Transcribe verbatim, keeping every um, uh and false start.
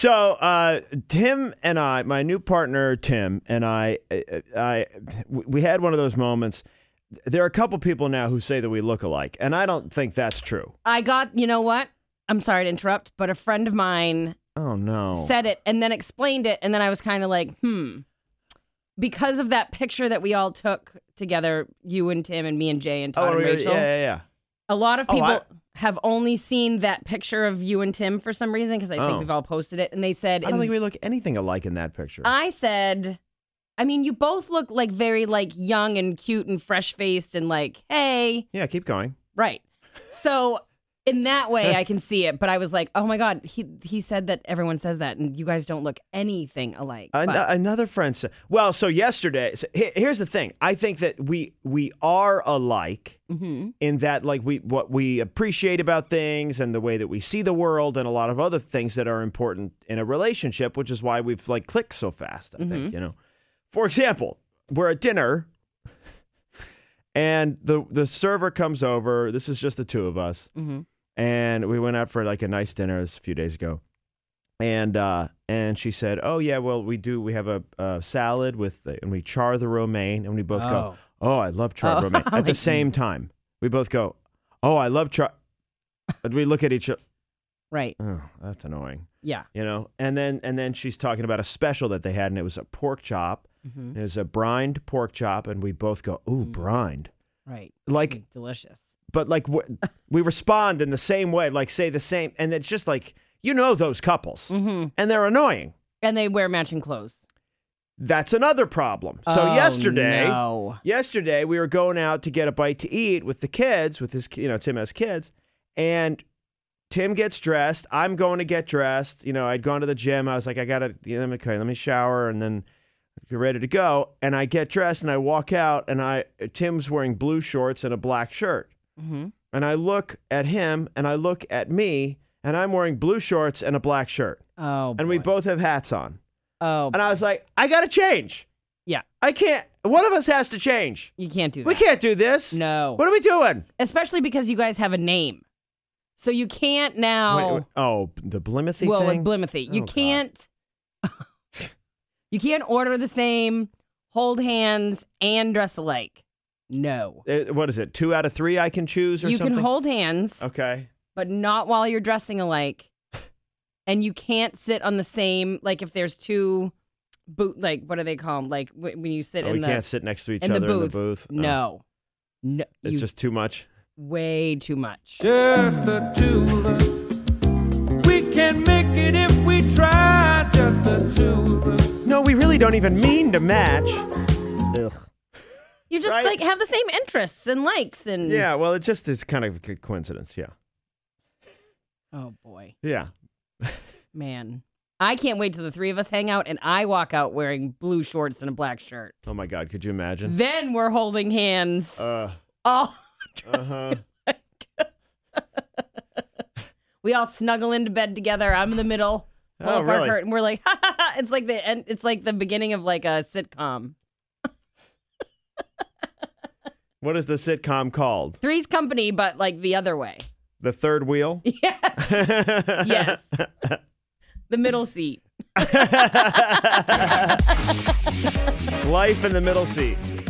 So uh, Tim and I, my new partner Tim and I, I, I, we had one of those moments. There are a couple people now who say that we look alike, and I don't think that's true. I got, you know what? I'm sorry to interrupt, but a friend of mine oh no said it and then explained it, and then I was kind of like, hmm. Because of that picture that we all took together, you and Tim and me and Jay and Todd oh, and Rachel. Yeah, yeah, yeah. A lot of people oh, I... have only seen that picture of you and Tim for some reason, because I oh. think we've all posted it, and they said... I don't think we look anything alike in that picture. I said... I mean, you both look like very like young and cute and fresh-faced and like, hey. Yeah, keep going. Right. So in that way, I can see it. But I was like, oh my God, he he said that everyone says that and you guys don't look anything alike. An- another friend said, well, so yesterday, so here's the thing. I think that we we are alike mm-hmm. in that like we what we appreciate about things and the way that we see the world and a lot of other things that are important in a relationship, which is why we've like clicked so fast, I mm-hmm. think, you know. For example, we're at dinner and the the server comes over. This is just the two of us. Mm-hmm. And we went out for like a nice dinner a few days ago. And uh, and she said, oh, yeah, well, we do. We have a, a salad with, the, and we char the romaine. And we both oh. go, oh, I love char oh. romaine. At the same time, we both go, oh, I love char. But we look at each other. Right. Oh, that's annoying. Yeah. You know, and then and then she's talking about a special that they had, and it was a pork chop. Mm-hmm. It was a brined pork chop, and we both go, ooh, mm. brined. Right. Like delicious. But like we respond in the same way, like say the same, and it's just like, you know, those couples, mm-hmm. and they're annoying, and they wear matching clothes. That's another problem. So oh, yesterday, no. yesterday we were going out to get a bite to eat with the kids, with his, you know, Tim has kids, and Tim gets dressed. I'm going to get dressed. You know, I'd gone to the gym. I was like, I gotta, you know, okay, let me shower and then get ready to go. And I get dressed and I walk out, and I Tim's wearing blue shorts and a black shirt. Mm-hmm. And I look at him and I look at me, and I'm wearing blue shorts and a black shirt. Oh, boy. And we both have hats on. Oh, and I was like, I got to change. Yeah. I can't. One of us has to change. You can't do that. We can't do this. No. What are we doing? Especially because you guys have a name. So you can't now. Wait, wait, oh, the Blimithy well, thing? Well, Blimithy. You oh, can't. You can't order the same, hold hands, and dress alike. No. Uh, what is it? Two out of three I can choose or you something? You can hold hands. Okay. But not while you're dressing alike. And you can't sit on the same, like if there's two boot, like what do they call them? Like when you sit oh, in we the. We can't sit next to each in other the booth. in the booth. No. Oh. No. It's you, just too much. Way too much. Just the two of us. We can make it if we try. Just the two of us. No, we really don't even mean to match. Ugh. You just right? like have the same interests and likes and. Yeah, well, it just is kind of a coincidence. Yeah. Oh boy. Yeah. Man, I can't wait till the three of us hang out and I walk out wearing blue shorts and a black shirt. Oh my God, could you imagine? Then we're holding hands. Uh. All. Uh-huh. We all snuggle into bed together. I'm in the middle. Oh, really? And we're like, ha, ha, ha. It's like the end. It's like the beginning of like a sitcom. What is the sitcom called? Three's Company, but like the other way. The third wheel? Yes. Yes. The middle seat. Life in the middle seat.